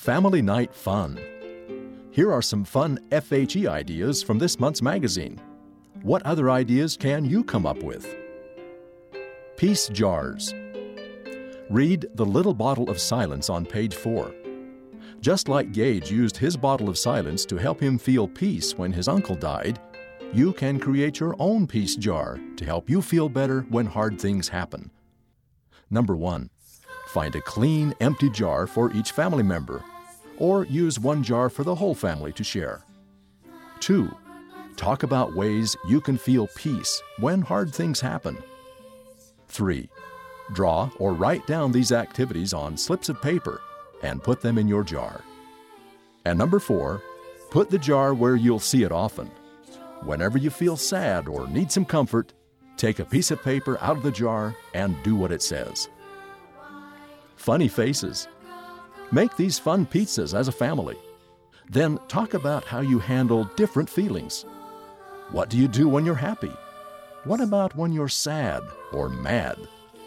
Family Night Fun. Here are some fun FHE ideas from this month's magazine. What other ideas can you come up with? Peace jars. Read The Little Bottle of Silence on page 4. Just like Gage used his bottle of silence to help him feel peace when his uncle died, you can create your own peace jar to help you feel better when hard things happen. Number 1. Find a clean, empty jar for each family member, or use one jar for the whole family to share. 2. Talk about ways you can feel peace when hard things happen. 3. Draw or write down these activities on slips of paper and put them in your jar. And number 4, put the jar where you'll see it often. Whenever you feel sad or need some comfort, take a piece of paper out of the jar and do what it says. Funny faces. Make these fun pizzas as a family. Then talk about how you handle different feelings. What do you do when you're happy? What about when you're sad or mad?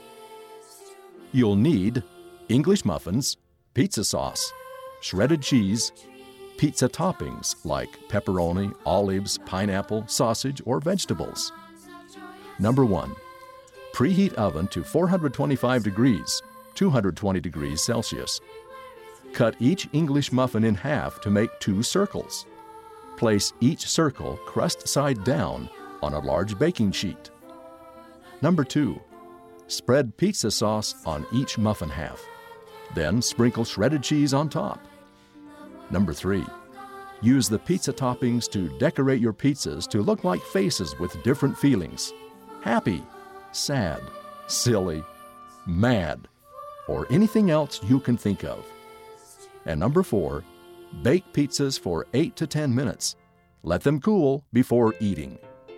You'll need English muffins, pizza sauce, shredded cheese, pizza toppings like pepperoni, olives, pineapple, sausage, or vegetables. Number 1. Preheat oven to 425 degrees, 220 degrees Celsius. Cut each English muffin in half to make 2 circles. Place each circle crust side down on a large baking sheet. Number 2. Spread pizza sauce on each muffin half. Then sprinkle shredded cheese on top. Number 3. Use the pizza toppings to decorate your pizzas to look like faces with different feelings: happy, sad, silly, mad, or anything else you can think of. And number 4, bake pizzas for 8 to 10 minutes. Let them cool before eating.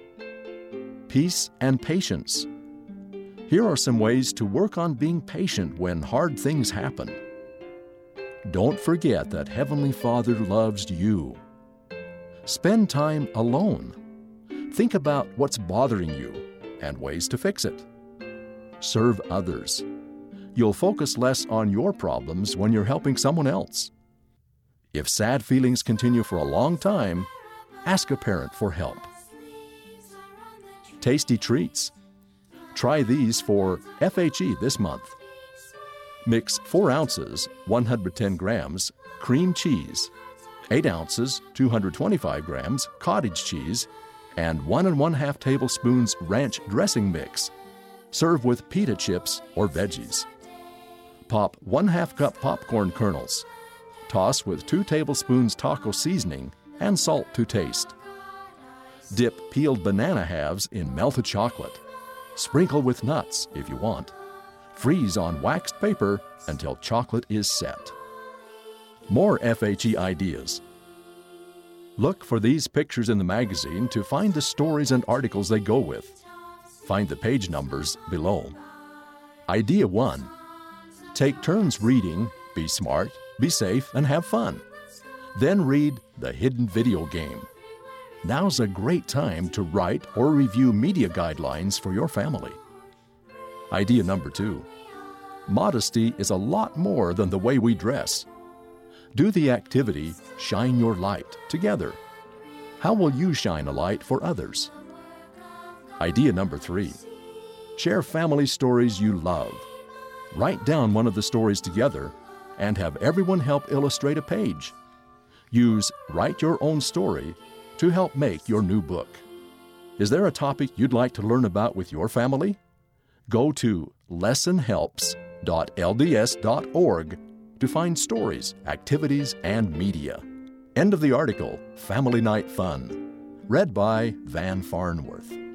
Peace and patience. Here are some ways to work on being patient when hard things happen. Don't forget that Heavenly Father loves you. Spend time alone. Think about what's bothering you and ways to fix it. Serve others. You'll focus less on your problems when you're helping someone else. If sad feelings continue for a long time, ask a parent for help. Tasty treats. Try these for FHE this month. Mix 4 ounces, 110 grams, cream cheese, 8 ounces, 225 grams, cottage cheese, and 1 1/2 tablespoons ranch dressing mix. Serve with pita chips or veggies. Pop 1/2 cup popcorn kernels. Toss with 2 tablespoons taco seasoning and salt to taste. Dip peeled banana halves in melted chocolate. Sprinkle with nuts if you want. Freeze on waxed paper until chocolate is set. More FHE ideas. Look for these pictures in the magazine to find the stories and articles they go with. Find the page numbers below. Idea 1. Take turns reading, be smart, be safe, and have fun. Then read The Hidden Video Game. Now's a great time to write or review media guidelines for your family. Idea number 2. Modesty is a lot more than the way we dress. Do the activity Shine Your Light together. How will you shine a light for others? Idea number 3. Share family stories you love. Write down one of the stories together and have everyone help illustrate a page. Use Write Your Own Story to help make your new book. Is there a topic you'd like to learn about with your family? Go to lessonhelps.lds.org to find stories, activities, and media. End of the article, Family Night Fun. Read by Van Farnworth.